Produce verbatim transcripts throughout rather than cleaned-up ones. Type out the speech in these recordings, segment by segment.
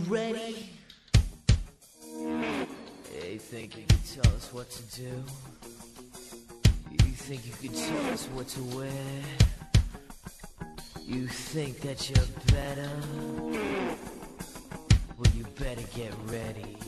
ready? You think you can tell us what to do? You think you can tell us what to wear? You think that you're better? Well, you better get ready.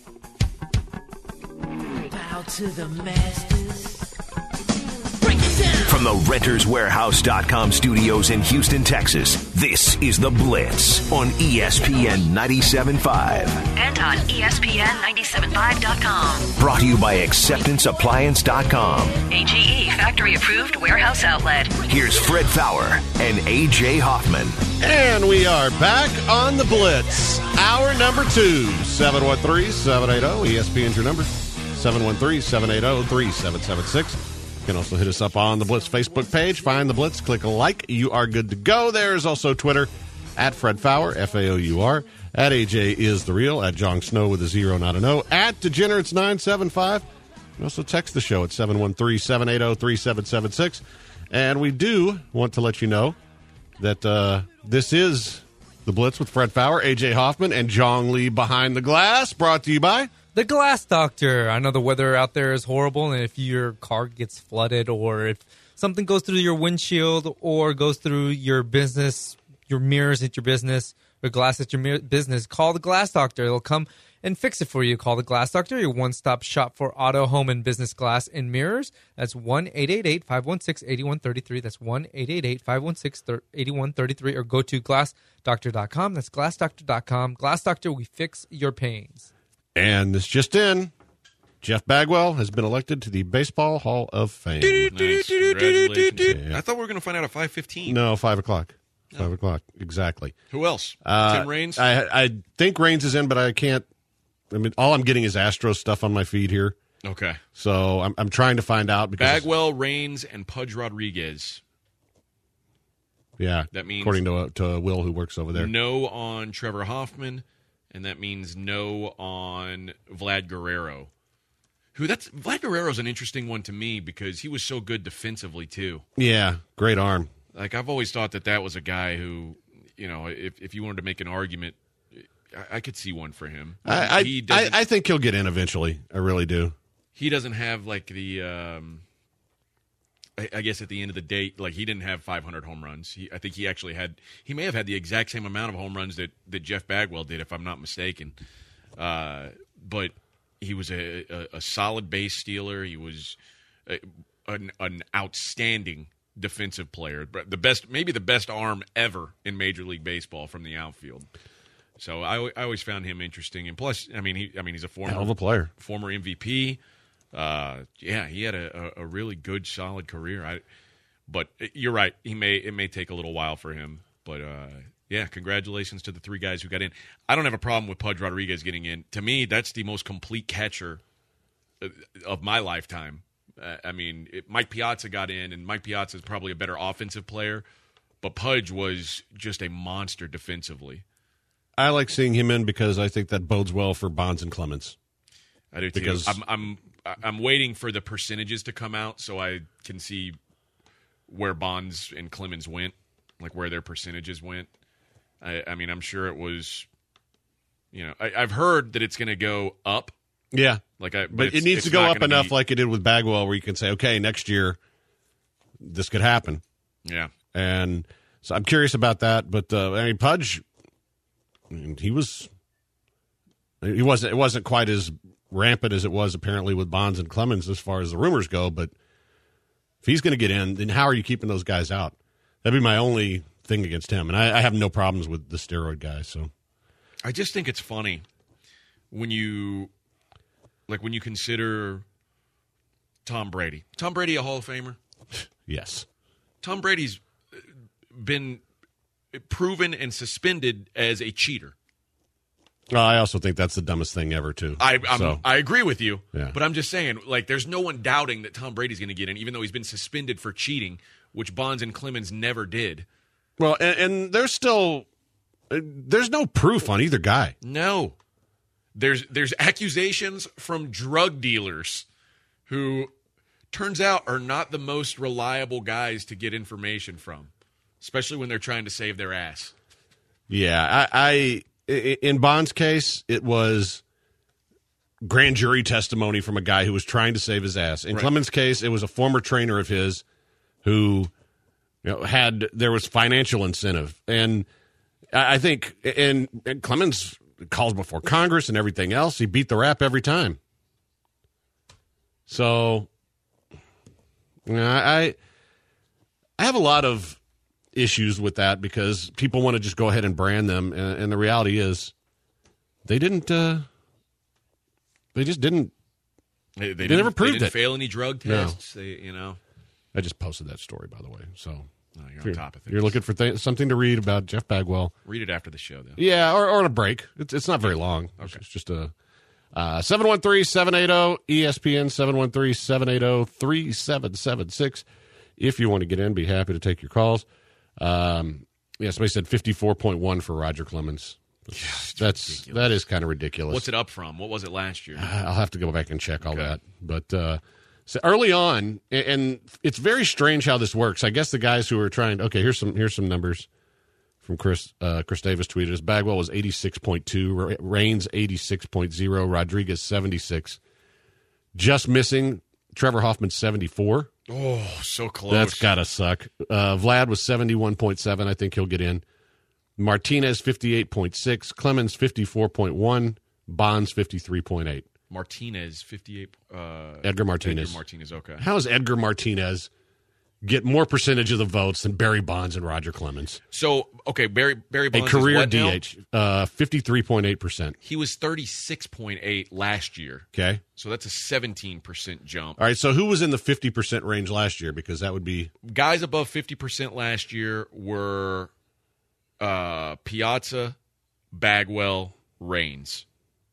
Bow to the masters. From the Renters Warehouse dot com studios in Houston, Texas, this is The Blitz on E S P N ninety-seven point five. And on E S P N ninety-seven point five dot com. Brought to you by Acceptance Appliance dot com. A G E factory-approved warehouse outlet. Here's Fred Fowler and A J Hoffman. And we are back on The Blitz. Hour number two, seven one three, seven eight zero. E S P N's your number, seven one three, seven eight zero, three seven seven six. You can also hit us up on the Blitz Facebook page. Find the Blitz, click a like. You are good to go. There's also Twitter, at Fred Fowler, F A O U R. At A J is the real. At Jong Snow with a zero, not an O. At Degenerates nine seven five. You can also text the show at seven one three, seven eight zero, three seven seven six. And we do want to let you know that uh, this is the Blitz with Fred Fowler, A J Hoffman, and Jong Lee behind the glass. Brought to you by The Glass Doctor. I know the weather out there is horrible, and if your car gets flooded or if something goes through your windshield or goes through your business, your mirrors at your business, or glass at your business, call The Glass Doctor. They'll come and fix it for you. Call The Glass Doctor, your one-stop shop for auto, home, and business glass and mirrors. That's one eight eight eight, five one six, eight one three three. That's one eight eight eight, five one six, eight one three three. Or go to glass doctor dot com. That's glass doctor dot com. Glass Doctor, we fix your pains. And this just in, Jeff Bagwell has been elected to the Baseball Hall of Fame. Nice. Congratulations. Yeah. I thought we were going to find out at five fifteen. No, five o'clock. Five oh. o'clock, exactly. Who else? Uh, Tim Raines? I, I think Raines is in, but I can't. I mean, all I'm getting is Astros stuff on my feed here. Okay. So I'm I'm trying to find out. because Bagwell, Raines, and Pudge Rodriguez. Yeah, that means according to, to Will, who works over there. No on Trevor Hoffman, and that means no on Vlad Guerrero. Who that's Vlad Guerrero's an interesting one to me because he was so good defensively too. Yeah, great arm. Like I've always thought that that was a guy who, you know, if if you wanted to make an argument, I, I could see one for him. I I, he I I think he'll get in eventually. I really do. He doesn't have like the. Um, I, I guess at the end of the day, like he didn't have five hundred home runs. He, I think he actually had. He may have had the exact same amount of home runs that, that Jeff Bagwell did, if I'm not mistaken. Uh, but he was a, a, a solid base stealer. He was a, an, an outstanding defensive player, the best, maybe the best arm ever in Major League Baseball from the outfield. So I, I always found him interesting, and plus, I mean, he, I mean, he's a former hell of a player, former M V P. Uh, yeah, he had a, a, a really good, solid career. I, but you're right, he may it may take a little while for him, but uh, yeah, congratulations to the three guys who got in. I don't have a problem with Pudge Rodriguez getting in. To me, that's the most complete catcher of my lifetime. Uh, I mean, it, Mike Piazza got in, and Mike Piazza is probably a better offensive player, but Pudge was just a monster defensively. I like seeing him in because I think that bodes well for Bonds and Clemens. I do too. Because I'm, I'm I'm waiting for the percentages to come out so I can see where Bonds and Clemens went, like where their percentages went. I, I mean, I'm sure it was, you know, I, I've heard that it's going to go up. Yeah, like I, but, but it needs to go up enough, be, like it did with Bagwell, where you can say, okay, next year this could happen. Yeah, and so I'm curious about that. But uh, I mean, Pudge, I mean, he was, he wasn't. It wasn't quite as rampant as it was apparently with Bonds and Clemens as far as the rumors go. But if he's going to get in, then how are you keeping those guys out? That'd be my only thing against him. And I, I have no problems with the steroid guys. So I just think it's funny when you. Like when you consider Tom Brady. Tom Brady a Hall of Famer? Yes. Tom Brady's been proven and suspended as a cheater. Well, I also think that's the dumbest thing ever, too. I I'm, so, I agree with you, yeah. But I'm just saying, like, there's no one doubting that Tom Brady's going to get in, even though he's been suspended for cheating, which Bonds and Clemens never did. Well, and, and there's still there's no proof on either guy. No. There's there's accusations from drug dealers who, turns out, are not the most reliable guys to get information from, especially when they're trying to save their ass. Yeah, I, I in Bond's case, it was grand jury testimony from a guy who was trying to save his ass. In Right. Clemens' case, it was a former trainer of his who, you know, had there was financial incentive, and I I think and, and Clemens calls before Congress and everything else. He beat the rap every time. So, you know, I I have a lot of issues with that because people want to just go ahead and brand them, and, and the reality is they didn't. Uh, they just didn't. They, they, They never didn't- proved they didn't it. fail any drug No. tests. They, you know, I just posted that story, by the way. So oh, you're if on you're, top of things. you're looking for th- something to read about Jeff Bagwell. Read it after the show, though. Yeah, or, or on a break. It's, it's not very long. It's, it's just a uh, seven one three, seven eight zero, E S P N, seven one three, seven eight zero, three seven seven six. If you want to get in, be happy to take your calls. Um, yeah, somebody said fifty-four point one for Roger Clemens. That's ridiculous. that is kind of ridiculous. What's it up from? What was it last year? I'll have to go back and check all Okay. that. But uh, so early on, and- and it's very strange how this works. I guess the guys who are trying. Okay, here's some here's some numbers from Chris. Uh, Chris Davis tweeted us. Bagwell was eighty-six point two, Raines eighty-six point oh, Rodriguez seventy-six. Just missing Trevor Hoffman seventy-four. Oh, so close. That's gotta suck. Uh, Vlad was seventy-one point seven. I think he'll get in. Martinez fifty-eight point six. Clemens fifty-four point one. Bonds fifty-three point eight. Martinez, fifty-eight. Uh, Edgar Martinez. Edgar Martinez, okay. How does Edgar Martinez get more percentage of the votes than Barry Bonds and Roger Clemens? So, okay, Barry Barry A Bonds is career what D now? H, uh, fifty-three point eight percent. He was thirty-six point eight last year. Okay. So that's a seventeen percent jump. All right, so who was in the fifty percent range last year? Because that would be Guys above fifty percent last year were uh, Piazza, Bagwell, Raines.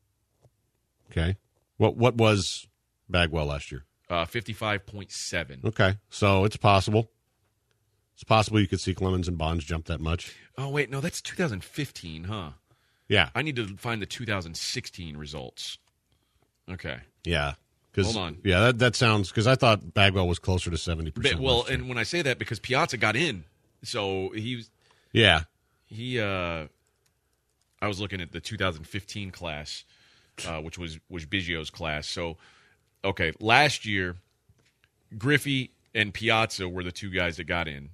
okay. What what was Bagwell last year? Uh, fifty-five point seven. Okay, so it's possible. It's possible you could see Clemens and Bonds jump that much. Oh, wait, no, that's two thousand fifteen, huh? Yeah, I need to find the two thousand sixteen results. Okay. yeah. 'Cause- Hold on. Yeah, that that sounds because I thought Bagwell was closer to seventy But, percent. well, and when I say that, because Piazza got in, so he was yeah, he. Uh, I was looking at the two thousand fifteen class, uh, which was was Biggio's class. So, okay, last year, Griffey and Piazza were the two guys that got in.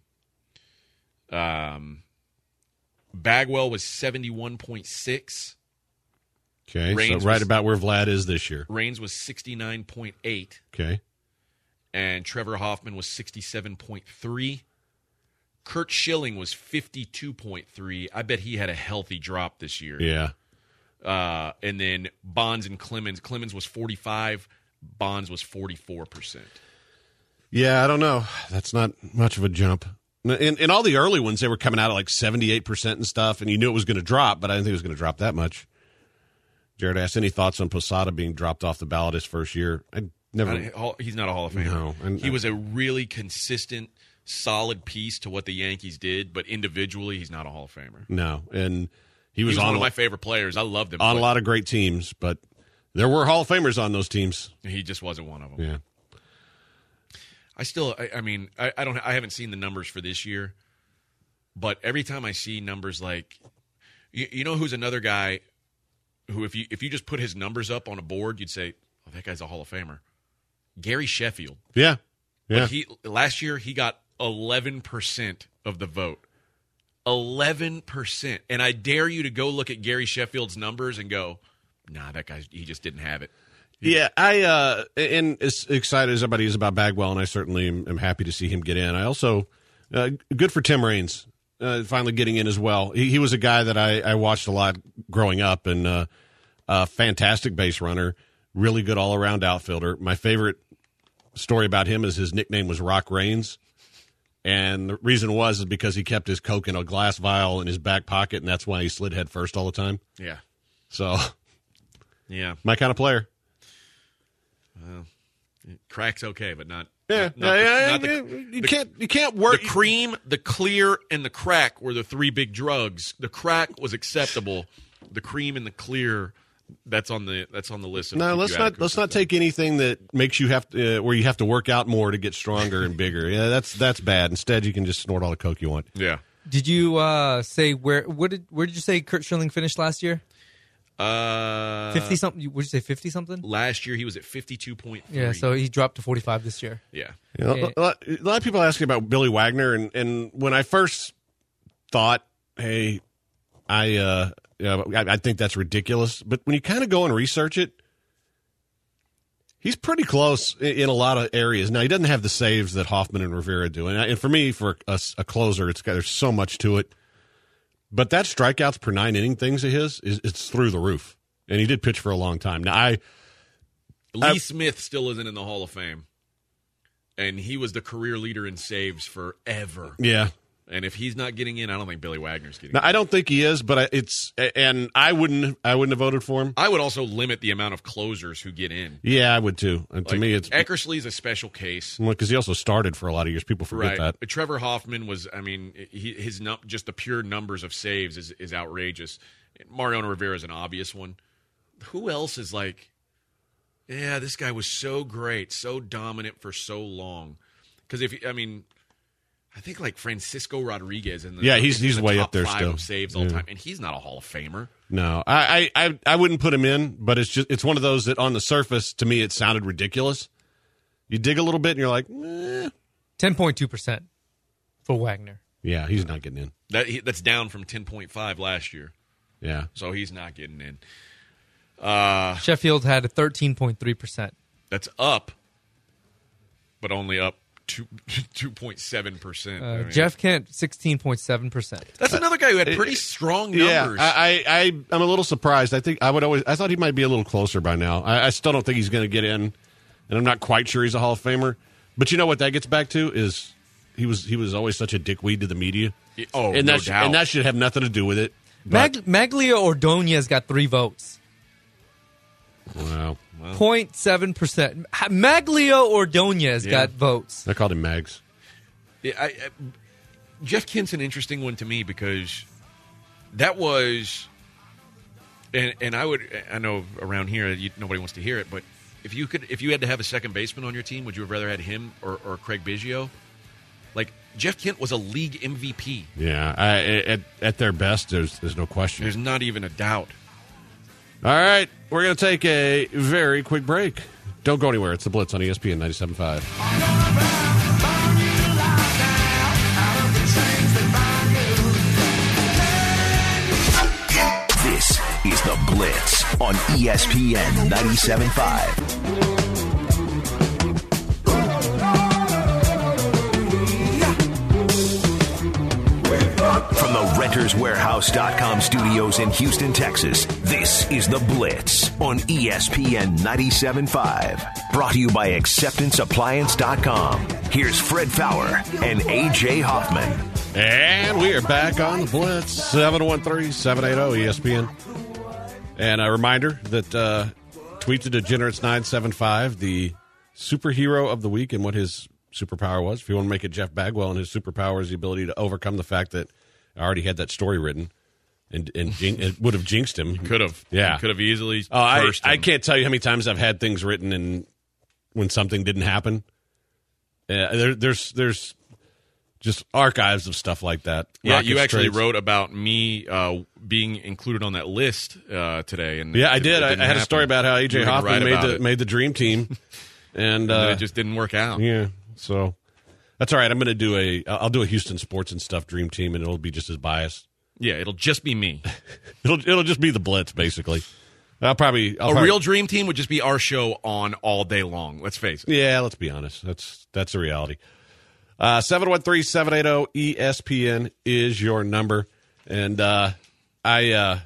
Um, Bagwell was seventy-one point six. okay. Raines so right was- about where Vlad is this year. Raines was sixty-nine point eight. Okay. And Trevor Hoffman was sixty-seven point three. Kurt Schilling was fifty-two point three. I bet he had a healthy drop this year. Yeah. Uh, and then Bonds and Clemens. Clemens was forty-five. Bonds was forty-four percent. Yeah, I don't know. That's not much of a jump. In, in all the early ones, they were coming out at like seventy-eight percent and stuff, and you knew it was going to drop, but I didn't think it was going to drop that much. Jared asked, any thoughts on Posada being dropped off the ballot his first year? I never. He's not a Hall of Famer. No, and- he was a really consistent, solid piece to what the Yankees did, but individually, he's not a Hall of Famer. No, and he He was, was on one of a- my favorite players. I loved him. on but a lot of great teams, but there were Hall of Famers on those teams. He just wasn't one of them. Yeah. I still, I, I mean, I, I don't, I haven't seen the numbers for this year, but every time I see numbers like, you, you know, who's another guy who, if you if you just put his numbers up on a board, you'd say, oh, that guy's a Hall of Famer. Gary Sheffield. Yeah. Yeah. But he last year he got eleven percent of the vote. Eleven percent, and I dare you to go look at Gary Sheffield's numbers and go, nah, that guy, he just didn't have it. Yeah, I uh, and as excited as everybody is about Bagwell, and I certainly am, am happy to see him get in. I also uh, good for Tim Raines uh, finally getting in as well. He, he was a guy that I, I watched a lot growing up, and uh, a fantastic base runner, really good all around outfielder. My favorite story about him is his nickname was Rock Raines, and the reason was is because he kept his Coke in a glass vial in his back pocket, and that's why he slid head first all the time. Yeah, So, yeah. my kind of player. Crack's okay, but not. Yeah, not, not yeah, the- yeah, not the- yeah. you the- can't you can't work. The cream, the clear, and the crack were the three big drugs. The crack was acceptable. The cream and the clear, that's on the that's on the list. Of No, keep let's you out of not let's cooking not stuff. take anything that makes you have to uh, where you have to work out more to get stronger and bigger. Yeah, that's that's bad. Instead, you can just snort all the Coke you want. Yeah. Did you uh, say where? What did where did you say Kurt Schilling finished last year? Uh, Fifty something. Would you say fifty something? Last year he was at fifty-two point three. Yeah, so he dropped to forty-five this year. Yeah. You know, Yeah. a, lot, a lot of people asking about Billy Wagner, and, and when I first thought, hey, I, uh, you know, I I think that's ridiculous. But when you kind of go and research it, he's pretty close in, in a lot of areas. Now, he doesn't have the saves that Hoffman and Rivera do, and, and for me, for a, a closer, it's got, there's so much to it. But that strikeouts per nine inning things of his is it's through the roof, and he did pitch for a long time. Now, I Lee I- Smith still isn't in the Hall of Fame, and he was the career leader in saves forever. yeah. And if he's not getting in, I don't think Billy Wagner's getting Now, in. I don't think he is, but I- it's and I wouldn't I wouldn't have voted for him. I would also limit the amount of closers who get in. Yeah, I would too. And to Like, me, it's Eckersley's a special case. because he also started for a lot of years. People forget Right. that. But Trevor Hoffman was, I mean, he, his num- just the pure numbers of saves is, is outrageous. Mariano Rivera is an obvious one. Who else is like, yeah, this guy was so great, so dominant for so long? Because if, I mean, I think like Francisco Rodriguez in the Yeah, he's- in he's the way top up there five still. of saves all Yeah. time, and he's not a Hall of Famer. No, I, I, I, I wouldn't put him in, but it's just it's one of those that on the surface to me it sounded ridiculous. You dig a little bit and you're like, eh. Ten point two percent for Wagner. Yeah, he's not getting in. That he, that's down from ten point five last year, Yeah, so he's not getting in. Uh, Sheffield had a thirteen point three percent. that's up, but only up two two point seven percent. Uh, Jeff Kent sixteen point seven percent. That's another guy who had pretty strong yeah. numbers. I, I, I, I'm a little surprised. I think I would always. I thought he might be a little closer by now. I, I still don't think he's going to get in, and I'm not quite sure he's a Hall of Famer. But you know what that gets back to is he was he was always such a dickweed to the media. oh, and no that sh- doubt. and that should have nothing to do with it. But, Mag- Maglia Ordonez got three votes. wow, zero point seven percent. Maglia Ordonez Yeah. got votes. I called him Mags. Yeah, I, I, Jeff Kent's an interesting one to me because that was, and and I would I know around here you, nobody wants to hear it, but if you could if you had to have a second baseman on your team, would you have rather had him or, or Craig Biggio? Like Jeff Kent was a league M V P. Yeah, I, at at their best, there's there's no question. There's not even a doubt. All right, we're going to take a very quick break. Don't go anywhere. It's the Blitz on E S P N ninety-seven point five. This is the Blitz on E S P N ninety-seven point five. From the Renters Warehouse dot com studios in Houston, Texas, this is The Blitz on E S P N ninety-seven point five. Brought to you by Acceptance Appliance dot com. Here's Fred Fowler and A J Hoffman. And we are back on the Blitz, seven one three, seven eight zero E S P N. And a reminder that uh, Tweet to Degenerates nine seven five, the superhero of the week and what his superpower was. If you want to make it Jeff Bagwell, and his superpower is the ability to overcome the fact that I already had that story written and, and jin- it would have jinxed him. Could have, Yeah. could have easily. Oh, I, cursed I him. can't tell you how many times I've had things written and when something didn't happen. Uh, there, there's there's just archives of stuff like that. Yeah, Rocket you actually Straits. wrote about me uh, being included on that list uh, today, and Yeah, I it- did. it I, didn't I had a story happen. about how A You J were gonna Hoffman write made about the it, made the dream team, and and then uh, it just didn't work out. yeah. So that's all right. I'm going to do a. I'll do a Houston sports and stuff dream team, and it'll be just as biased. Yeah, it'll just be me. It'll it'll just be the Blitz basically. I'll probably I'll A probably- real dream team would just be our show on all day long. Let's face it. Yeah, let's be honest. That's that's the reality. Uh, seven one three, seven eight zero E S P N is your number. And uh, I uh,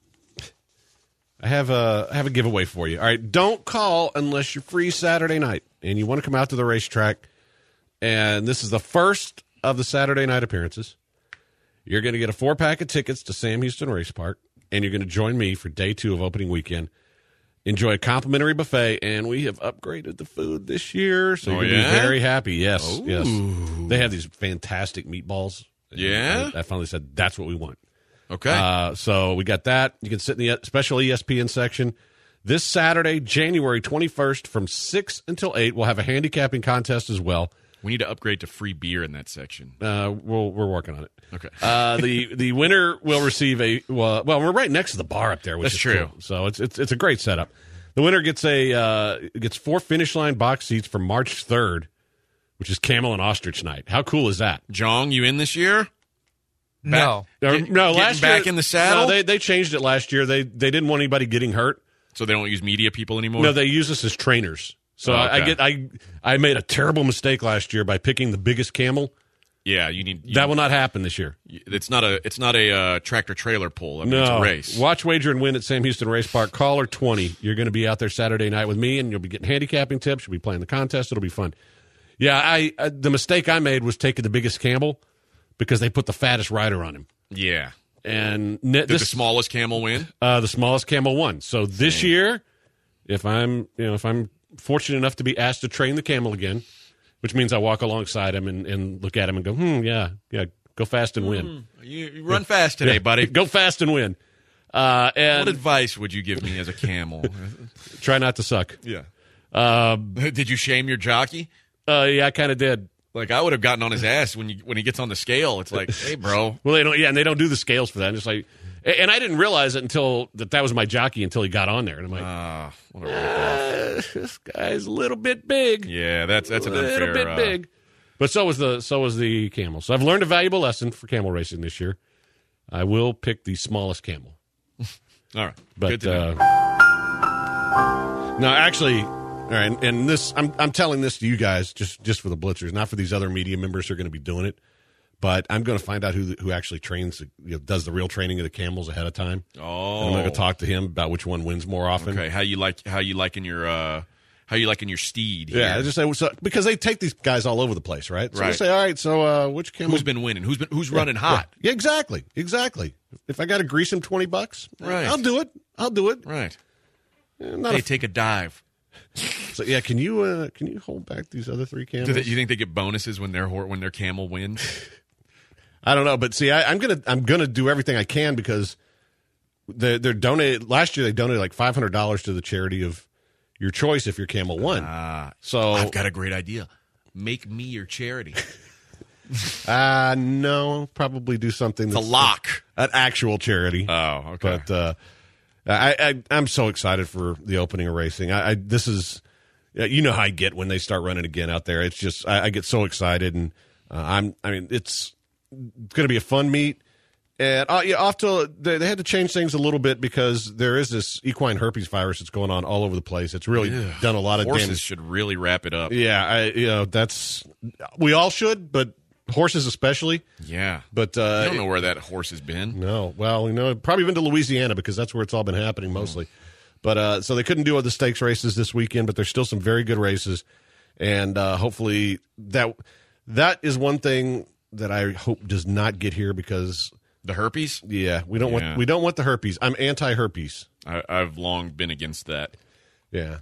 I have a I have a giveaway for you. All right, don't call unless you're free Saturday night and you want to come out to the racetrack. And this is the first of the Saturday night appearances. You're going to get a four pack of tickets to Sam Houston Race Park, and you're going to join me for day two of opening weekend. Enjoy a complimentary buffet, and we have upgraded the food this year, so Oh, you're going to yeah? be very happy. Yes, yes. They have these fantastic meatballs. And Yeah? I, I finally said, that's what we want. Okay. Uh, so we got that. You can sit in the special E S P N section. This Saturday, January twenty-first, from six until eight, we'll have a handicapping contest as well. We need to upgrade to free beer in that section. Uh, we'll, we're working on it. Okay. Uh, the the winner will receive a well. Well, we're right next to the bar up there, which That's is true. cool. So it's it's it's a great setup. The winner gets a uh, gets four finish line box seats for March third, which is Camel and Ostrich night. How cool is that? Jong, you in this year? No. Or- Get- no, getting last back year, in the saddle? No, they they changed it last year. They they didn't want anybody getting hurt. So they don't use media people anymore? No, they use us as trainers. So Oh, I, I okay. get I I made a terrible mistake last year by picking the biggest camel. Yeah, you need. You, That will not happen this year. It's not a. It's not a uh, tractor trailer pull. I mean, No. it's a race. Watch, wager, and win at Sam Houston Race Park. Caller twenty. You're going to be out there Saturday night with me, and you'll be getting handicapping tips. You'll be playing the contest. It'll be fun. Yeah, I uh, the mistake I made was taking the biggest camel because they put the fattest rider on him. Yeah. And ne- Did this, the smallest camel win? uh, the smallest camel won. So this year, if I'm you know if I'm fortunate enough to be asked to train the camel again, which means I walk alongside him and, and look at him and go, hmm, yeah, yeah, go fast and win. You, you run fast today, Yeah, buddy. Go fast and win. Uh, What and advice would you give me as a camel? try not to suck. yeah. Um, Did you shame your jockey? uh, yeah, I kind of did. Like I would have gotten on his ass when you when he gets on the scale. It's like, hey, bro. Well, they don't. Yeah, and they don't do the scales for that. It's like, and I didn't realize it until that that was my jockey until he got on there, and I'm like, Ah, what a rip-off. uh, this guy's a little bit big. Yeah, that's that's a an little unfair. bit uh, big. But so was the so was the camel. So I've learned a valuable lesson for camel racing this year. I will pick the smallest camel. All right, But good to know. uh, no, actually, all right. And, and this, I'm I'm telling this to you guys just just for the blitzers, not for these other media members who are going to be doing it. But I'm going to find out who who actually trains, you know, does the real training of the camels ahead of time. Oh, And I'm going to talk to him about which one wins more often. Okay, how you like how you liking your uh, how you liking your steed? Yeah, here? I just say so, because they take these guys all over the place, right? So Right. they say, all right, so uh, which camel? who's been winning? Who's been who's running hot? Yeah, exactly, exactly. If I got to grease him twenty bucks, Right. I'll do it. I'll do it. Right. Eh, Not Hey, a, take a dive. so yeah, can you uh, can you hold back these other three camels? Do they, you think they get bonuses when their hor- when their camel wins? I don't know, but see, I, I'm gonna I'm gonna do everything I can because they're, they're donated. Last year they donated like five hundred dollars to the charity of your choice if your camel won. Ah, so I've got a great idea. Make me your charity. uh no, probably do something It's a that's lock. an actual charity. Oh, okay. But uh, I, I I'm so excited for the opening of racing. I, I this is yeah, you know how I get when they start running again out there. It's just I, I get so excited, and uh, I'm I mean it's going to be a fun meet. And uh, yeah, off to they, they had to change things a little bit because there is this equine herpes virus that's going on all over the place. It's really done a lot of Horses damage. should really wrap it up. Yeah, I you know that's we all should, but horses especially. Yeah. But uh, I don't know where that horse has been. no, well, you know, probably been to Louisiana because that's where it's all been happening mostly. But uh, so they couldn't do all the stakes races this weekend, but there's still some very good races, and uh, hopefully that that is one thing that I hope does not get here because The herpes? yeah, we don't Yeah. want we don't want the herpes. I'm anti-herpes. I, I've long been against that. Yeah.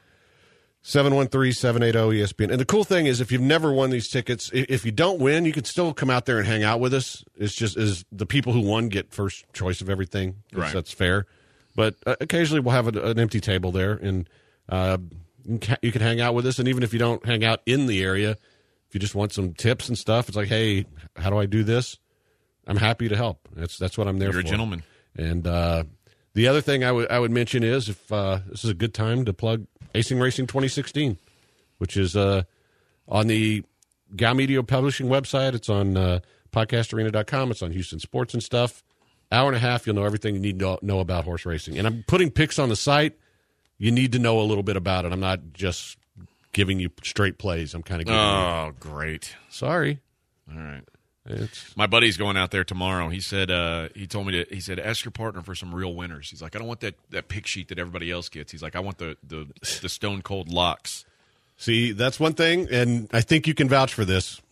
seven one three, seven eight zero, E S P N. And the cool thing is, if you've never won these tickets, i- if you don't win, you can still come out there and hang out with us. It's just is the people who won get first choice of everything. 'Cause Right. That's fair. But uh, occasionally we'll have a, an empty table there, and uh, you can- you can hang out with us. And even if you don't hang out in the area, if you just want some tips and stuff, it's like, hey, how do I do this? I'm happy to help. That's that's what I'm there You're for. a gentleman. And uh, the other thing I would I would mention is if uh, this is a good time to plug Acing Racing twenty sixteen, which is uh, on the Gal Media Publishing website. It's on uh, podcast arena dot com. It's on Houston Sports and stuff. Hour and a half, you'll know everything you need to know about horse racing. And I'm putting picks on the site. You need to know a little bit about it. I'm not just giving you straight plays. I'm kind of giving you, Oh, great. sorry. All right. It's, My buddy's going out there tomorrow. He said uh, he told me to. He said ask your partner for some real winners. He's like, I don't want that, that pick sheet that everybody else gets. He's like, I want the the, the stone cold locks. See, that's one thing, and I think you can vouch for this.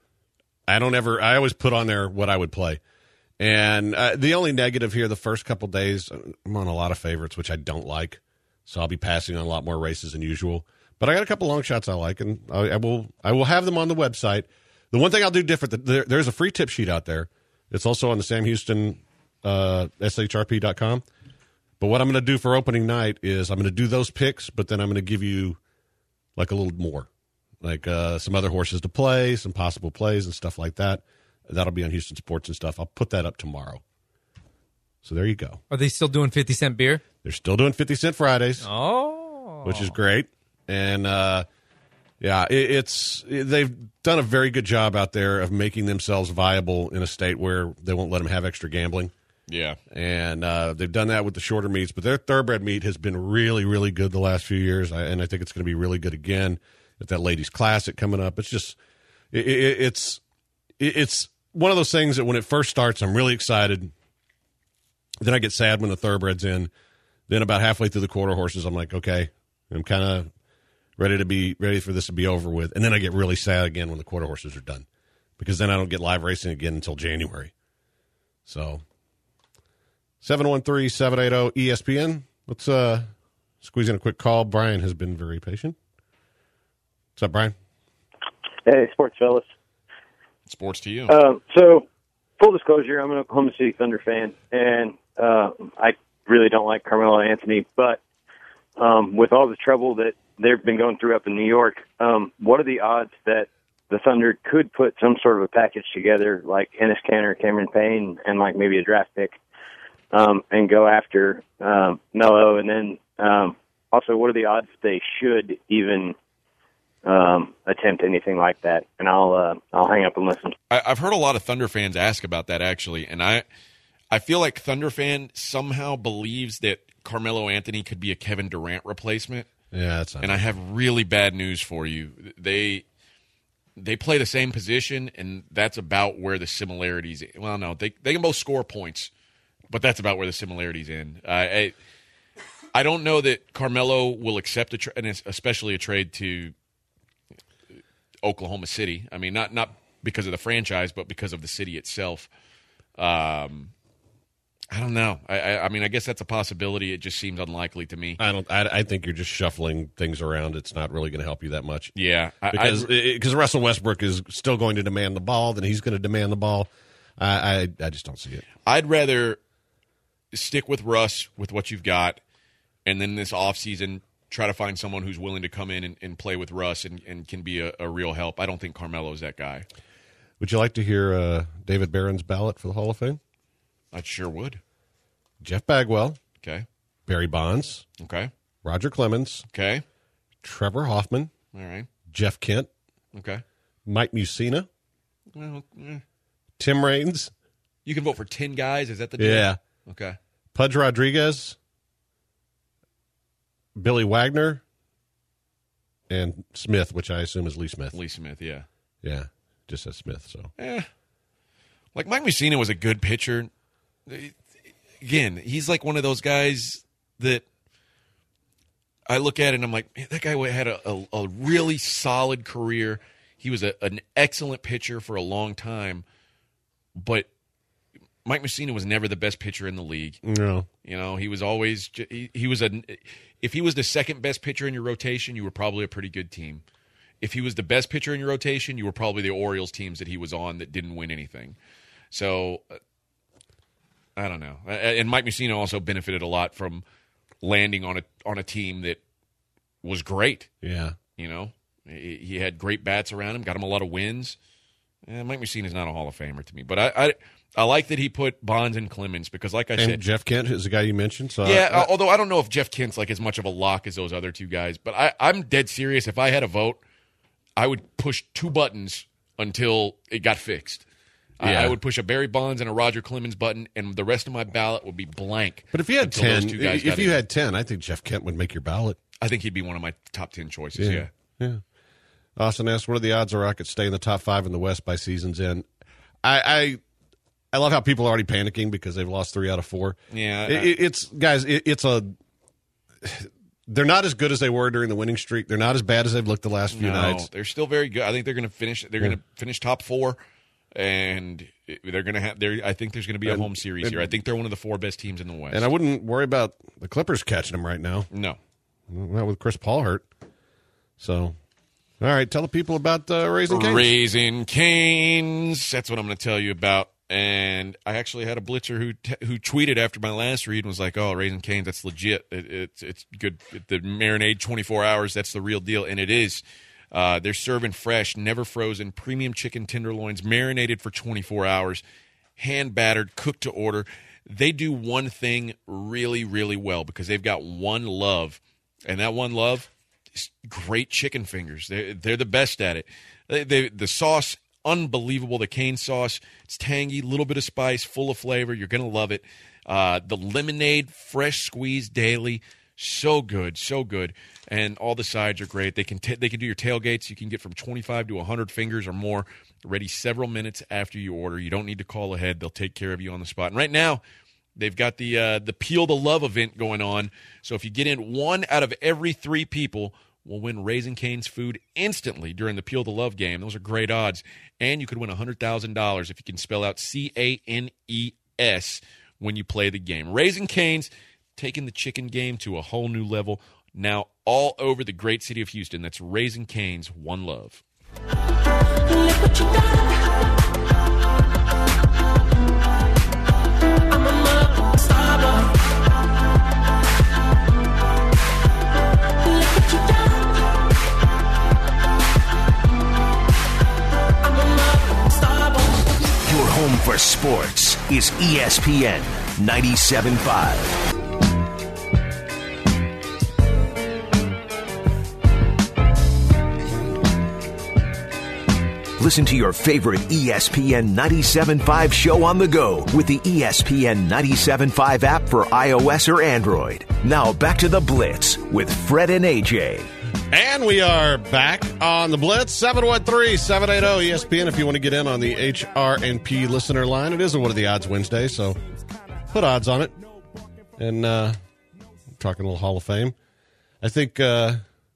I don't ever. I always put on there what I would play, and uh, the only negative here, the first couple days, I'm on a lot of favorites, which I don't like. So I'll be passing on a lot more races than usual. But I got a couple long shots I like, and I, I will. I will have them on the website. The one thing I'll do different, there, there's a free tip sheet out there. It's also on the Sam Houston, uh, S H R P dot com. But what I'm going to do for opening night is I'm going to do those picks, but then I'm going to give you like a little more. like uh, some other horses to play, some possible plays and stuff like that. That'll be on Houston Sports and stuff. I'll put that up tomorrow. So there you go. Are they still doing fifty cent beer? They're still doing fifty cent Fridays, Oh. which is great. And, uh, yeah, it, it's it, they've done a very good job out there of making themselves viable in a state where they won't let them have extra gambling. Yeah. And uh, they've done that with the shorter meets, but their thoroughbred meet has been really, really good the last few years, I, and I think it's going to be really good again with that Ladies Classic coming up. It's just, it, it, it's it, it's one of those things that when it first starts, I'm really excited. Then I get sad when the thoroughbred's in. Then about halfway through the quarter horses, I'm like, okay, I'm kind of ready to be ready for this to be over with. And then I get really sad again when the quarter horses are done, because then I don't get live racing again until January. So. seven one three, seven eight zero, E S P N. Let's uh, squeeze in a quick call. Brian has been very patient. What's up, Brian? Hey, sports fellas. Sports to you. Um, so, full disclosure, I'm an Oklahoma City Thunder fan, and uh, I really don't like Carmelo Anthony. But um, with all the trouble that they've been going through up in New York, um, what are the odds that the Thunder could put some sort of a package together, like Enes Kanter, Cameron Payne, and like maybe a draft pick, Um, and go after um, Melo, and then um, also, what are the odds they should even um, attempt anything like that? And I'll uh, I'll hang up and listen. I, I've heard a lot of Thunder fans ask about that actually, and I I feel like Thunder fan somehow believes that Carmelo Anthony could be a Kevin Durant replacement. Yeah, that's not and I have really bad news for you. They they play the same position, and that's about where the similarities. Well, no, they they can both score points. But that's about where the similarities end. Uh, I, I don't know that Carmelo will accept a, tra- and especially a trade to Oklahoma City. I mean, not not because of the franchise, but because of the city itself. Um, I don't know. I, I, I mean, I guess that's a possibility. It just seems unlikely to me. I don't. I, I think you're just shuffling things around. It's not really going to help you that much. Yeah, I, because I, because Russell Westbrook is still going to demand the ball. Then he's going to demand the ball. I, I I just don't see it. I'd rather stick with Russ with what you've got, and then this offseason try to find someone who's willing to come in and, and play with Russ and, and can be a, a real help. I don't think Carmelo's that guy. Would you like to hear uh, David Barron's ballot for the Hall of Fame? I sure would. Jeff Bagwell. Okay. Barry Bonds. Okay. Roger Clemens. Okay. Trevor Hoffman. All right. Jeff Kent. Okay. Mike Mussina. Well, eh. Tim Raines. You can vote for ten guys? Is that the deal? Yeah. Okay. Pudge Rodriguez, Billy Wagner, and Smith, which I assume is Lee Smith. Lee Smith, yeah. Yeah, just says Smith. So, eh. Like, Mike Mussina was a good pitcher. Again, he's like one of those guys that I look at and I'm like, man, that guy had a, a, a really solid career. He was a, an excellent pitcher for a long time, but Mike Mussina was never the best pitcher in the league. No. You know, he was always he, he was a if he was the second best pitcher in your rotation, you were probably a pretty good team. If he was the best pitcher in your rotation, you were probably the Orioles teams that he was on that didn't win anything. So I don't know. And Mike Mussina also benefited a lot from landing on a on a team that was great. Yeah. You know, he, he had great bats around him, got him a lot of wins. Eh, Mike Mussina is not a Hall of Famer to me, but I, I I like that he put Bonds and Clemens because, like I and said, Jeff Kent is the guy you mentioned. So yeah. I, I, although I don't know if Jeff Kent's like as much of a lock as those other two guys, but I, I'm dead serious. If I had a vote, I would push two buttons until it got fixed. Yeah. I, I would push a Barry Bonds and a Roger Clemens button, and the rest of my ballot would be blank. But if you had until ten, those two guys if got you in. had ten, I think Jeff Kent would make your ballot. I think he'd be one of my top ten choices. Yeah. Yeah. yeah. Austin asks, "What are the odds the Rockets stay in the top five in the West by season's end?" I, I, I love how people are already panicking because they've lost three out of four. Yeah, it, it, it's guys. It, it's a. They're not as good as they were during the winning streak. They're not as bad as they've looked the last few no, nights. They're still very good. I think they're going to finish. They're Yeah. going to finish top four, and they're going to have. They're, I think there's going to be a And- home series and- here. I think they're one of the four best teams in the West. And I wouldn't worry about the Clippers catching them right now. no. Not with Chris Paul hurt. So, all right, tell the people about uh, Raising Cane's. Raising Cane's. That's what I'm going to tell you about. And I actually had a blitzer who t- who tweeted after my last read and was like, "Oh, Raising Cane's, that's legit. It, it's it's good. The marinade twenty-four hours, that's the real deal." And it is. Uh, they're serving fresh, never frozen, premium chicken tenderloins, marinated for twenty-four hours, hand-battered, cooked to order. They do one thing really, really well because they've got one love, and that one love is great chicken fingers. They're, they're the best at it. They, they, the sauce, unbelievable. The cane sauce, it's tangy, little bit of spice, full of flavor. You're going to love it. Uh, the lemonade, fresh squeezed daily, so good, so good. And all the sides are great. They can t- they can do your tailgates. You can get from twenty-five to one hundred fingers or more, ready several minutes after you order. You don't need to call ahead. They'll take care of you on the spot. And right now, they've got the uh, the Peel the Love event going on. So if you get in, one out of every three people will win Raising Cane's food instantly during the Peel the Love game. Those are great odds. And you could win one hundred thousand dollars if you can spell out C A N E S when you play the game. Raising Cane's, taking the chicken game to a whole new level. Now all over the great city of Houston. That's Raising Cane's, one love. Look what you done. I'm a mother, star boy. Look what you done. I'm a mother, star boy. Your home for sports is E S P N ninety-seven point five. Listen to your favorite E S P N ninety-seven point five show on the go with the E S P N ninety-seven point five app for iOS or Android. Now back to the Blitz with Fred and A J. And we are back on the Blitz, seven one three, seven eight zero, E S P N if you want to get in on the H R and P listener line. It isn't one of the odds Wednesday, so put odds on it. And uh, I'm talking a little Hall of Fame. I think uh,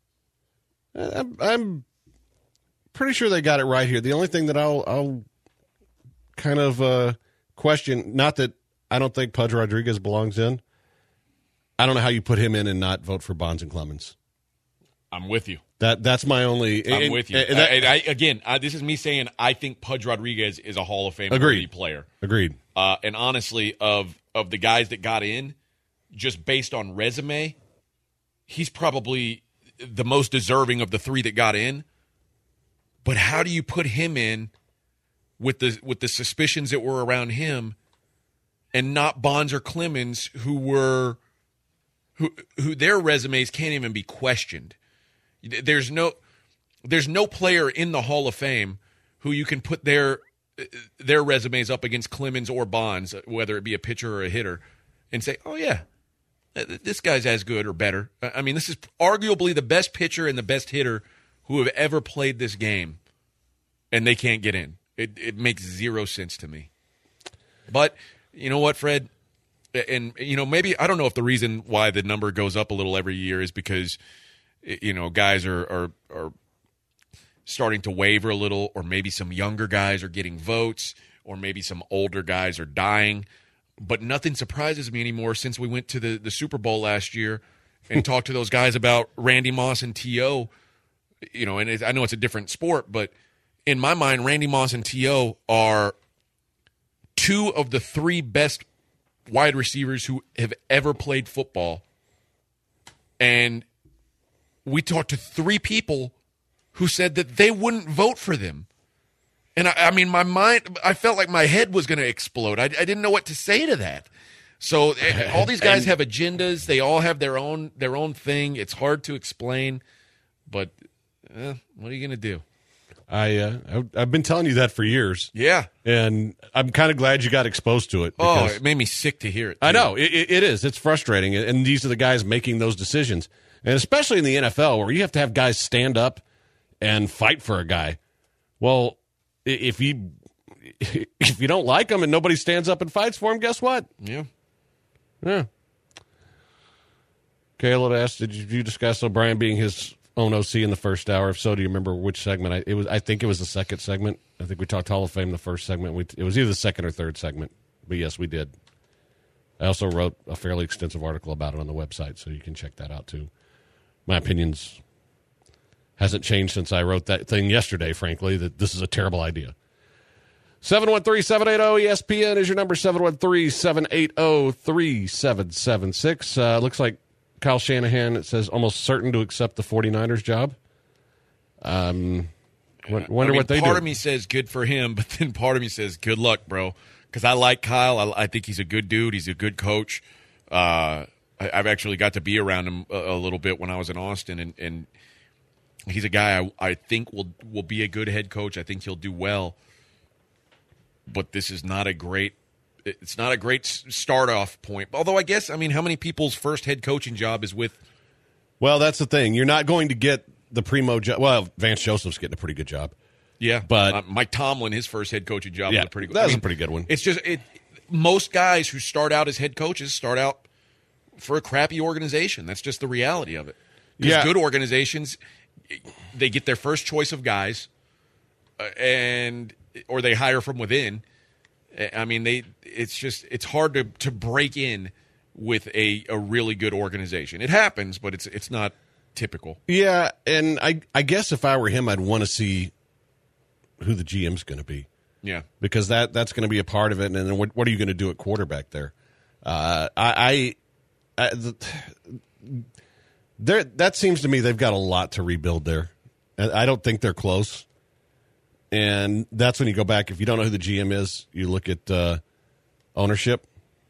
I'm... I'm pretty sure they got it right here. The only thing that I'll, I'll kind of uh, question, not that I don't think Pudge Rodriguez belongs in. I don't know how you put him in and not vote for Bonds and Clemens. I'm with you. That That's my only... I'm and, with you. And that, I, I, again, I, this is me saying I think Pudge Rodriguez is a Hall of Fame Agreed. player. Agreed. Uh, and honestly, of of the guys that got in, just based on resume, he's probably the most deserving of the three that got in. But how do you put him in with the with the suspicions that were around him, and not Bonds or Clemens, who were who who their resumes can't even be questioned? There's no there's no player in the Hall of Fame who you can put their their resumes up against Clemens or Bonds, whether it be a pitcher or a hitter, and say, oh yeah, this guy's as good or better. I mean, this is arguably the best pitcher and the best hitter who have ever played this game, and they can't get in. It it makes zero sense to me. But you know what, Fred? And, you know, maybe, I don't know if the reason why the number goes up a little every year is because, you know, guys are, are, are starting to waver a little, or maybe some younger guys are getting votes, or maybe some older guys are dying. But nothing surprises me anymore since we went to the, the Super Bowl last year and talked to those guys about Randy Moss and T O You know, and it, I know it's a different sport, but in my mind, Randy Moss and T O are two of the three best wide receivers who have ever played football. And we talked to three people who said that they wouldn't vote for them. And I, I mean, my mind, I felt like my head was going to explode. I, I didn't know what to say to that. So all these guys have agendas. They all have their own their own thing. It's hard to explain, but Eh, what are you going to do? I, uh, I've been telling you that for years. Yeah. And I'm kind of glad you got exposed to it. Oh, it made me sick to hear it, too. I know. It, it is. It's frustrating. And these are the guys making those decisions. And especially in the N F L, where you have to have guys stand up and fight for a guy. Well, if you, if you don't like him and nobody stands up and fights for him, guess what? Yeah. Yeah. Caleb asked, did you discuss O'Brien being his own O C in the first hour? If so, do you remember which segment? I, it was. I think it was the second segment. I think we talked Hall of Fame the first segment. We, it was either the second or third segment. But yes, we did. I also wrote a fairly extensive article about it on the website, so you can check that out too. My opinions hasn't changed since I wrote that thing yesterday, frankly, that this is a terrible idea. seven one three, seven eight zero, E S P N is your number, seven one three, seven eight zero, three seven seven six. Uh, looks like Kyle Shanahan, it says, almost certain to accept the 49ers job. Um, wonder I mean, what they part do. of me says good for him, but then part of me says good luck, bro. Because I like Kyle. I, I think he's a good dude. He's a good coach. Uh, I, I've actually got to be around him a, a little bit when I was in Austin, and, and he's a guy I, I think will will be a good head coach. I think he'll do well. But this is not a great. It's not a great start off point. Although I guess I mean, how many people's first head coaching job is with? Well, that's the thing. You're not going to get the primo job. Well, Vance Joseph's getting a pretty good job. Yeah, but uh, Mike Tomlin, his first head coaching job yeah, was a pretty good. That was I mean, a pretty good one. It's just it. Most guys who start out as head coaches start out for a crappy organization. That's just the reality of it. Because Yeah. good organizations, they get their first choice of guys, uh, and or they hire from within. I mean, they. It's just it's hard to to break in with a, a really good organization. It happens, but it's it's not typical. Yeah, and I I guess if I were him, I'd want to see who the G M's going to be. Yeah, because that that's going to be a part of it. And then what what are you going to do at quarterback there? Uh, I, I, I the, there that seems to me they've got a lot to rebuild there. I don't think they're close. And that's when you go back. If you don't know who the G M is, you look at uh, ownership.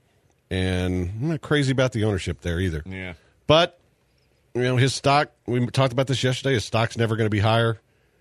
And I'm not crazy about the ownership there either. Yeah, but you know his stock. We talked about this yesterday. His stock's never going to be higher.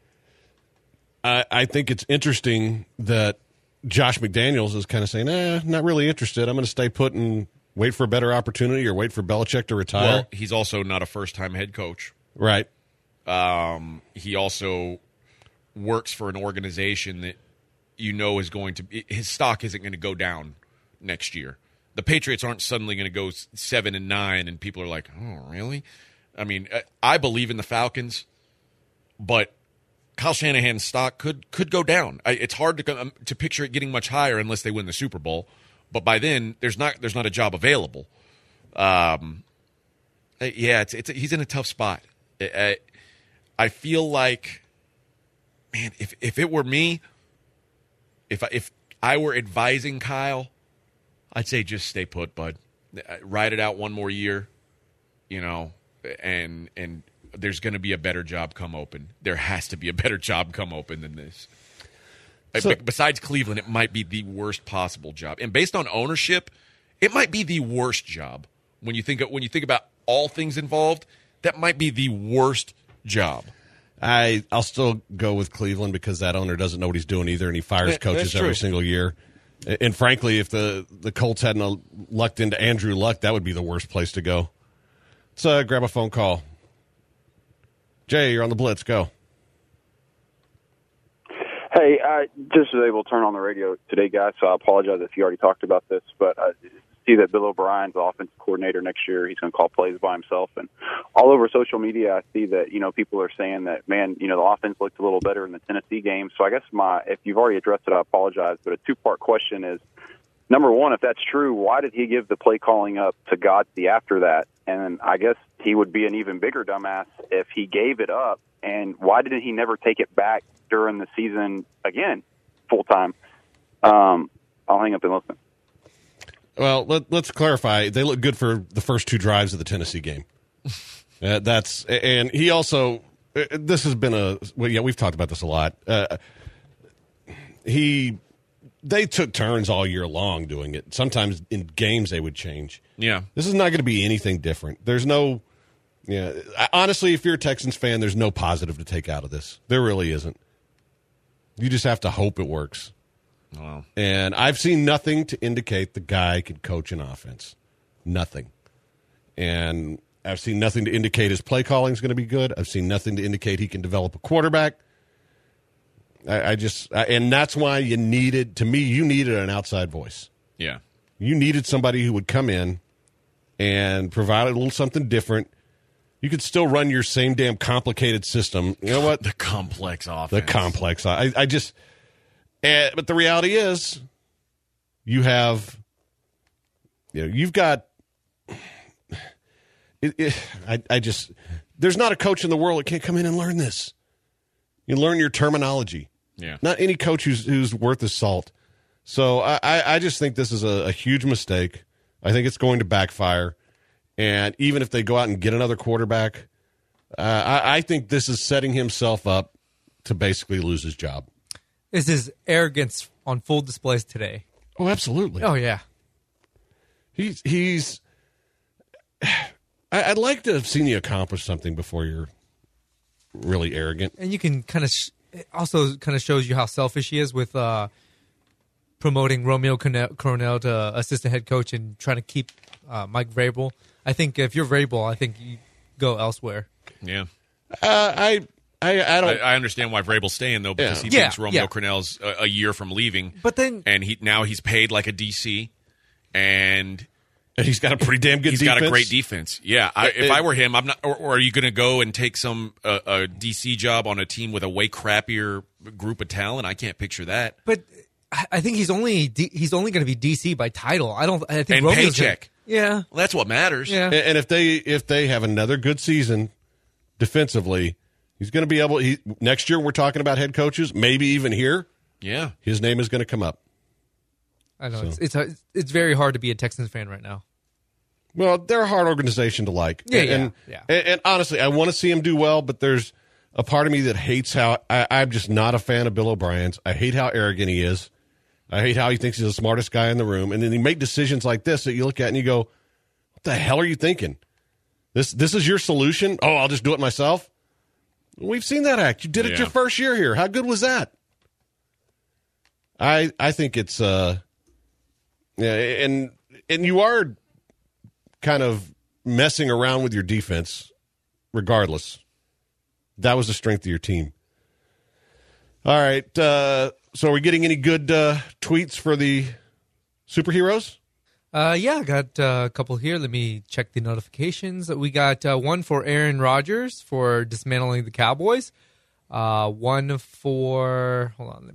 I, I think it's interesting that Josh McDaniels is kind of saying, eh, not really interested. I'm going to stay put and wait for a better opportunity or wait for Belichick to retire. well, he's also not a first-time head coach. Right. Um, he also works for an organization that you know is going to – his stock isn't going to go down next year. The Patriots aren't suddenly going to go seven and nine, and people are like, oh, really? I mean, I believe in the Falcons, but – Kyle Shanahan's stock could could go down. I, it's hard to um, to picture it getting much higher unless they win the Super Bowl. But by then, there's not there's not a job available. Um, yeah, it's it's he's in a tough spot. I, I feel like, man, if if it were me, if I, if I were advising Kyle, I'd say just stay put, bud. Ride it out one more year, you know, and and. There's going to be a better job come open. There has to be a better job come open than this. So, Besides Cleveland, it might be the worst possible job. And based on ownership, it might be the worst job. When you think of, when you think about all things involved, that might be the worst job. I, I'll still go with Cleveland because that owner doesn't know what he's doing either, and he fires That- coaches that's every true. single year. And frankly, if the, the Colts hadn't lucked into Andrew Luck, that would be the worst place to go. Let's uh, grab a phone call. Jay, you're on the Blitz. Go. Hey, I just was able to turn on the radio today, guys, so I apologize if you already talked about this, but I see that Bill O'Brien's the offensive coordinator next year. He's going to call plays by himself. And all over social media, I see that, you know, people are saying that, man, you know, the offense looked a little better in the Tennessee game. So I guess my, if you've already addressed it, I apologize, but a two-part question is, number one, if that's true, why did he give the play calling up to Godsey after that? And I guess he would be an even bigger dumbass if he gave it up. And why didn't he never take it back during the season again, full time? Um, I'll hang up and listen. Well, let, let's clarify. They look good for the first two drives of the Tennessee game. uh, that's and he also. Uh, this has been a well, yeah. We've talked about this a lot. Uh, he. They took turns all year long doing it. Sometimes in games they would change. Yeah. This is not going to be anything different. There's no, yeah. Honestly, if you're a Texans fan, there's no positive to take out of this. There really isn't. You just have to hope it works. Wow. And I've seen nothing to indicate the guy can coach an offense. Nothing. And I've seen nothing to indicate his play calling is going to be good. I've seen nothing to indicate he can develop a quarterback. I, I just, I, and that's why you needed, to me, you needed an outside voice. Yeah. You needed somebody who would come in and provide a little something different. You could still run your same damn complicated system. You know what? The complex offense. The complex. I, I just, uh, but the reality is, you have, you know, you've got, it, it, I, I just, there's not a coach in the world that can't come in and learn this. You learn your terminology. Yeah. Not any coach who's who's worth his salt. So I, I, I just think this is a, a huge mistake. I think it's going to backfire. And even if they go out and get another quarterback, Uh, I, I think this is setting himself up to basically lose his job. This is arrogance on full display today. Oh, absolutely. Oh, yeah. He's he's. I, I'd like to have seen you accomplish something before you're really arrogant. And you can kind of sh- it also kind of shows you how selfish he is with uh, promoting Romeo Coronel to assistant head coach and trying to keep uh, Mike Vrabel. I think if you're Vrabel, I think you go elsewhere. Yeah. Uh, I. I, I don't. I, I understand why Vrabel's staying though, because Yeah. he thinks Yeah, Romeo yeah. Cornell's a, a year from leaving. But then- and he now he's paid like a D C, and And he's got a pretty damn good he's defense. got a great defense. Yeah, I, It- if it- I were him, I'm not. Or, or are you going to go and take some uh, a D C job on a team with a way crappier group of talent? I can't picture that. But I I think he's only D- he's only going to be D C by title. I don't. I think And Romeo's paycheck. Gonna, yeah. Well, that's what matters. Yeah. And, and if they if they have another good season defensively, he's going to be able. He, next year, we're talking about head coaches, maybe even here. Yeah. His name is going to come up. I know So- it's it's a, it's very hard to be a Texans fan right now. Well, they're a hard organization to like. Yeah, and, yeah, and, yeah. And, and honestly, I want to see him do well, but there's a part of me that hates how I, I'm just not a fan of Bill O'Brien's. I hate how arrogant he is. I hate how he thinks he's the smartest guy in the room, and then he make decisions like this that you look at and you go, "What the hell are you thinking? This this is your solution? Oh, I'll just do it myself." We've seen that act. You did it Yeah. your first year here. How good was that? I I think it's uh yeah, and and you are kind of messing around with your defense regardless. That was the strength of your team. All right, uh, so are we getting any good uh, tweets for the superheroes? Uh, yeah, I got uh, a couple here. Let me check the notifications. We got uh, one for Aaron Rodgers for dismantling the Cowboys. Uh, one for hold on, let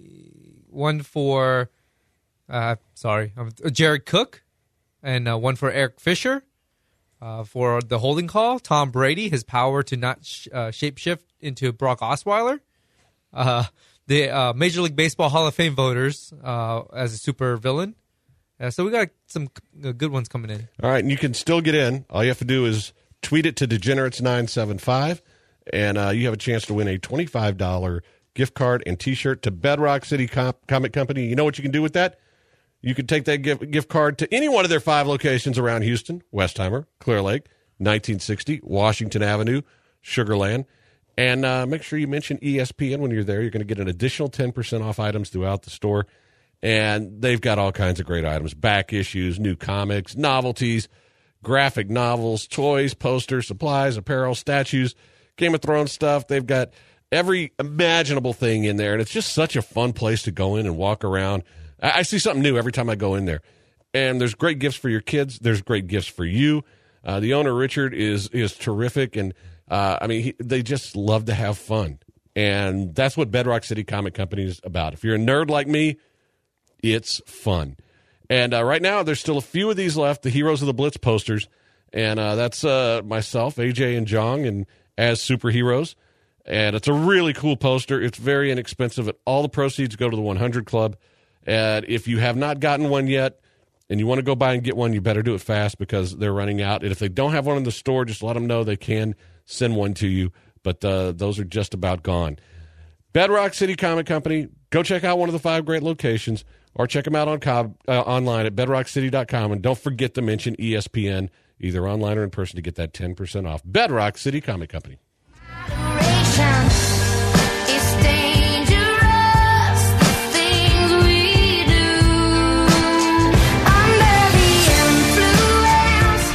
me one for uh, sorry, um, Jared Cook, and uh, one for Eric Fisher uh, for the holding call. Tom Brady, his power to not sh- uh, shapeshift into Brock Osweiler. Uh, the uh, Major League Baseball Hall of Fame voters uh, as a super villain. Uh, so we got some uh, good ones coming in. All right, and you can still get in. All you have to do is tweet it to Degenerates nine seven five, and uh, you have a chance to win a twenty-five dollars gift card and T-shirt to Bedrock City Com- Comic Company. You know what you can do with that? You can take that gift, gift card to any one of their five locations around Houston: Westheimer, Clear Lake, nineteen sixty, Washington Avenue, Sugar Land. And uh, make sure you mention E S P N when you're there. You're going to get an additional ten percent off items throughout the store. And they've got all kinds of great items: back issues, new comics, novelties, graphic novels, toys, posters, supplies, apparel, statues, Game of Thrones stuff. They've got every imaginable thing in there. And it's just such a fun place to go in and walk around. I, I see something new every time I go in there. And there's great gifts for your kids. There's great gifts for you. Uh, the owner, Richard, is is terrific. And, uh, I mean, he, they just love to have fun. And that's what Bedrock City Comic Company is about. If you're a nerd like me, it's fun. And uh, right now, there's still a few of these left, the Heroes of the Blitz posters. And uh, that's uh, myself, A J, and Jong, and as superheroes. And it's a really cool poster. It's very inexpensive. All the proceeds go to the one hundred Club. And if you have not gotten one yet and you want to go by and get one, you better do it fast because they're running out. And if they don't have one in the store, just let them know they can send one to you. But uh, those are just about gone. Bedrock City Comic Company. Go check out one of the five great locations, or check them out on Cobb, uh, online at bedrock city dot com. And don't forget to mention E S P N, either online or in person, to get that ten percent off. Bedrock City Comic Company. It's dangerous, the things we do. Under the influence.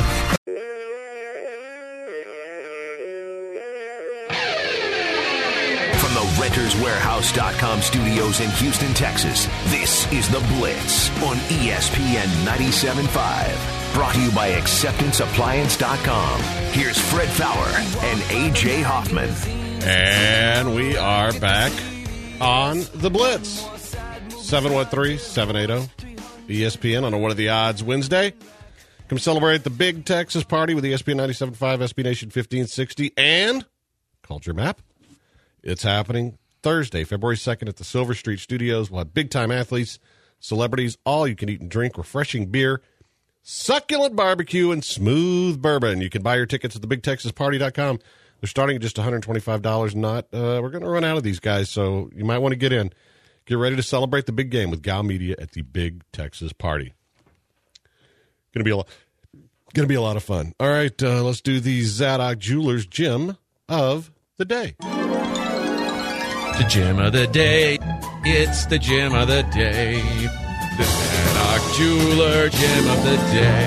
From the renters warehouse dot com studios in Houston, Texas, this is The Blitz on E S P N ninety-seven point five. Brought to you by acceptance appliance dot com. Here's Fred Fowler and A J Hoffman. And we are back on The Blitz. seven one three, seven eight zero, E S P N on a What Are the Odds Wednesday. Come celebrate the big Texas party with E S P N ninety-seven point five, S B Nation fifteen sixty, and Culture Map. It's happening Thursday, February second at the Silver Street Studios. We'll have big-time athletes, celebrities, all you can eat and drink, refreshing beer, succulent barbecue, and smooth bourbon. You can buy your tickets at the big texas party dot com. They're starting at just one hundred twenty-five dollars. Not, uh, we're going to run out of these guys, so you might want to get in. Get ready to celebrate the big game with Gal Media at the Big Texas Party. Going to be a lot, going to be a lot of fun. All right, uh, let's do the Zadok Jewelers Gem of the Day. The gem of the day. It's the gem of the day. The Zadok Jeweler gem of the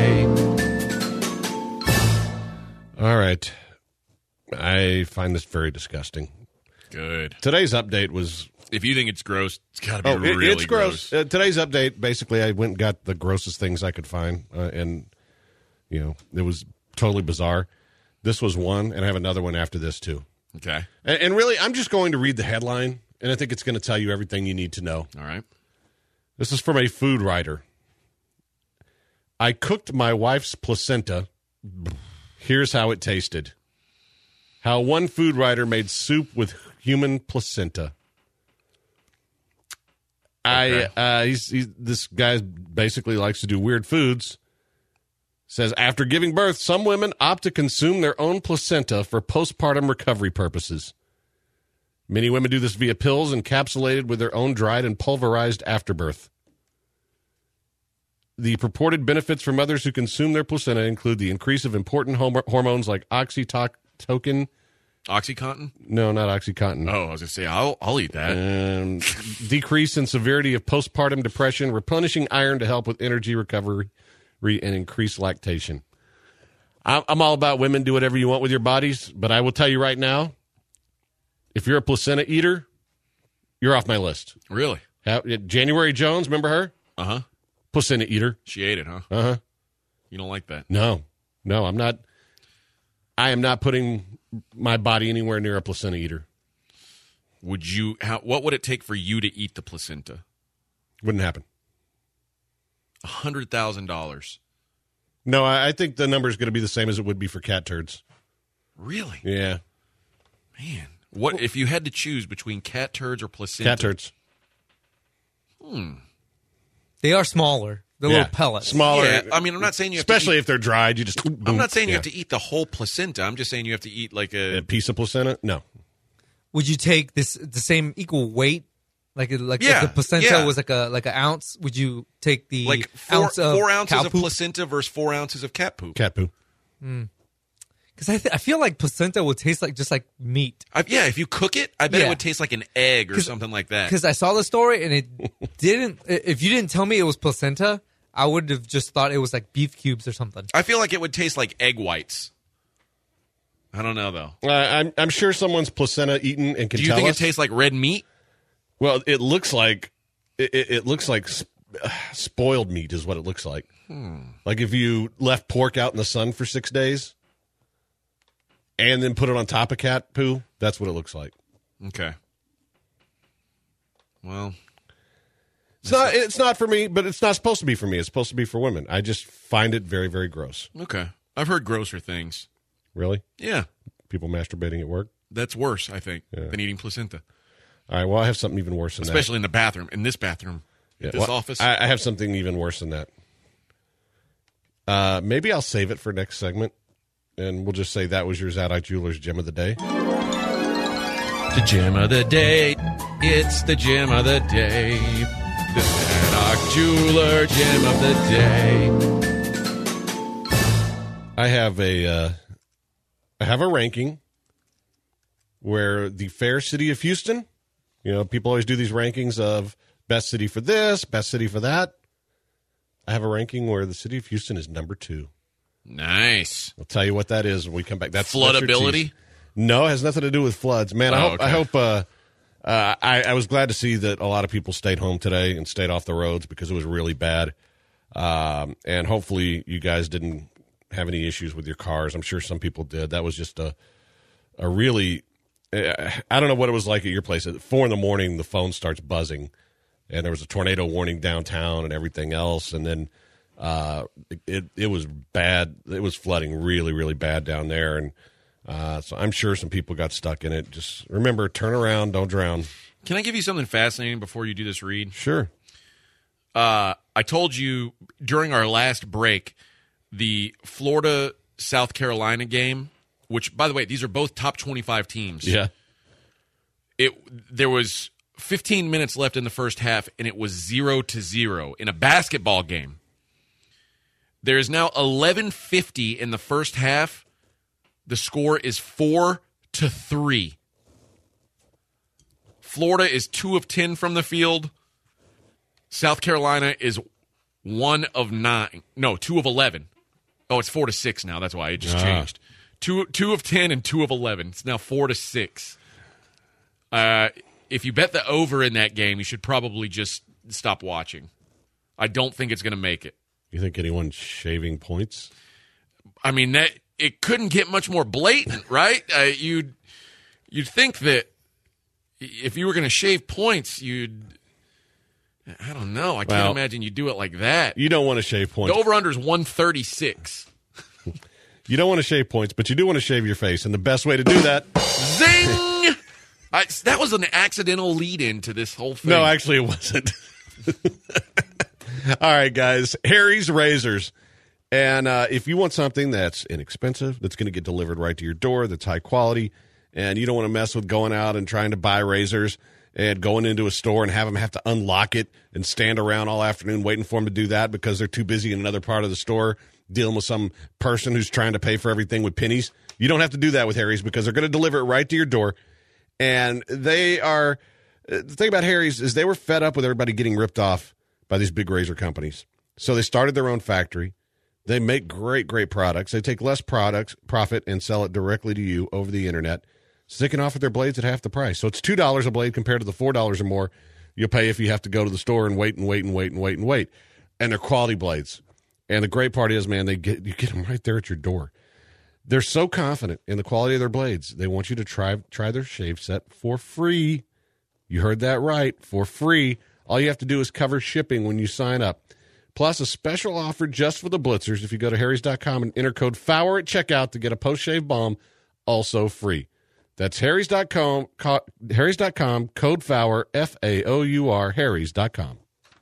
day. All right. I find this very disgusting. Good. Today's update was... If you think it's gross, it's got to be Oh, it- really it's gross. Uh, today's update, basically, I went and got the grossest things I could find, uh, and, you know, it was totally bizarre. This was one, and I have another one after this, too. Okay. And, and really, I'm just going to read the headline, and I think it's going to tell you everything you need to know. All right. This is from a food writer. I cooked my wife's placenta. Here's how it tasted. How one food writer made soup with human placenta. Okay. I uh, he's, he's this guy basically likes to do weird foods. Says after giving birth, some women opt to consume their own placenta for postpartum recovery purposes. Many women do this via pills encapsulated with their own dried and pulverized afterbirth. The purported benefits for mothers who consume their placenta include the increase of important hom- hormones like oxytocin. Oxycontin? No, not Oxycontin. Oh, I was going to say, I'll, I'll eat that. Um, decrease in severity of postpartum depression, replenishing iron to help with energy recovery, and increase lactation. I'm, I'm all about women do whatever you want with your bodies, but I will tell you right now, if you're a placenta eater, you're off my list. Really? How, January Jones, remember her? Uh-huh. Placenta eater. She ate it, huh? Uh-huh. You don't like that? No. No, I'm not. I am not putting my body anywhere near a placenta eater. Would you? How, what would it take for you to eat the placenta? Wouldn't happen. A hundred thousand dollars. No, I, I think the number is going to be the same as it would be for cat turds. Really? Yeah. Man, what if you had to choose between cat turds or placenta? Cat turds. Hmm. They are smaller. They're Yeah. little pellets. Smaller. Yeah, I mean, I'm not saying you have Especially to eat, if they're dried, you just. I'm not saying you yeah. have to eat the whole placenta. I'm just saying you have to eat like a. A piece of placenta? No. Would you take this the same equal weight? Like like Yeah, if the placenta yeah. was like a like an ounce, would you take the like four, ounce of four ounces cow of poop? placenta versus four ounces of cat poop. Cat poo. Because I th- I feel like placenta would taste like just like meat. I, yeah, if you cook it, I bet Yeah. it would taste like an egg or 'Cause- something like that. Because I saw the story and it didn't. If you didn't tell me it was placenta, I would have just thought it was like beef cubes or something. I feel like it would taste like egg whites. I don't know though. Uh, I'm, I'm sure someone's placenta eaten and can Do you tell think us. it tastes like red meat? Well, it looks like it, it, it looks like sp- uh, spoiled meat is what it looks like. Hmm. Like if you left pork out in the sun for six days and then put it on top of cat poo, that's what it looks like. Okay. Well, It's not. It's not for me, but it's not supposed to be for me. It's supposed to be for women. I just find it very, very gross. okay. I've heard grosser things. Really, Yeah, people masturbating at work. that's worse, I think, Yeah. than eating placenta, All right. Well, I have something even worse than that. especially in the bathroom. In this bathroom, Yeah, this well, office. I, I have something even worse than that. Uh, maybe I'll save it for next segment, and we'll just say that was your Zadok Jewelers Gem of the Day. The gem of the day. It's the gem of the day. The Zadok Jeweler gem of the day. I have a, uh, I have a ranking where the fair city of Houston. You know, people always do these rankings of best city for this, best city for that. I have a ranking where the city of Houston is number two. Nice. I'll tell you what that is when we come back. That's that's your Floodability? tease. No, it has nothing to do with floods. Man, I Oh, hope, okay. I, hope uh, uh, I, I was glad to see that a lot of people stayed home today and stayed off the roads because it was really bad. Um, and hopefully you guys didn't have any issues with your cars. I'm sure some people did. That was just a, a really, uh, I don't know what it was like at your place. At four in the morning, the phone starts buzzing, and there was a tornado warning downtown and everything else. And then uh, it it was bad. It was flooding really, really bad down there. And uh, so I'm sure some people got stuck in it. Just remember, turn around, don't drown. Can I give you something fascinating before you do this read? Sure. Uh, I told you during our last break, the Florida-South Carolina game which, by the way, these are both top twenty-five teams. Yeah. It there was fifteen minutes left in the first half, and it was zero to zero in a basketball game. There is now eleven fifty in the first half. The score is four to three. Florida is two of ten from the field. South Carolina is one of nine. No, two of eleven. Oh, it's four to six now. That's why it just Ah. changed. Two two of ten and two of eleven. It's now four to six. Uh, if you bet the over in that game, you should probably just stop watching. I don't think it's going to make it. You think anyone's shaving points? I mean, that it couldn't get much more blatant, right? Uh, you'd you'd think that if you were going to shave points, you'd. I don't know. I can't Well, imagine you do it like that. You don't want to shave The points. over-under is one thirty-six. You don't want to shave points, but you do want to shave your face. And the best way to do that. Zing! I, that was an accidental lead-in to this whole thing. No, actually, it wasn't. All right, guys. Harry's Razors. And uh, if you want something that's inexpensive, that's going to get delivered right to your door, that's high quality, and you don't want to mess with going out and trying to buy razors and going into a store and have them have to unlock it and stand around all afternoon waiting for them to do that because they're too busy in another part of the store dealing with some person who's trying to pay for everything with pennies. You don't have to do that with Harry's because they're going to deliver it right to your door. And they are – the thing about Harry's is they were fed up with everybody getting ripped off by these big razor companies. So they started their own factory. They make great, great products. They take less products, profit, and sell it directly to you over the internet. So they can offer their blades at half the price. So it's two dollars a blade compared to the four dollars or more you'll pay if you have to go to the store and wait and wait and wait and wait and wait. And they're quality blades. And the great part is, man, they get you get them right there at your door. They're so confident in the quality of their blades. They want you to try try their shave set for free. You heard that right, for free. All you have to do is cover shipping when you sign up. Plus, a special offer just for the Blitzers if you go to harrys dot com and enter code FOUR at checkout to get a post-shave balm, also free. That's harrys dot com, co- harrys dot com, code FOUR, F A O U R, harrys dot com.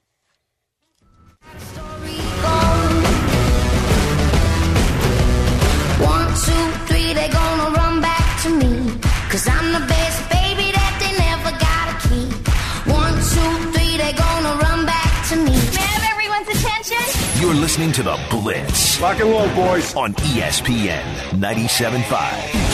One, two, three, they gonna run back to me. Cause I'm the best baby that they never gotta keep. One, two, three, they gonna run back to me. May I have everyone's attention? You're listening to The Blitz. Rock and roll, boys. On E S P N ninety-seven point five.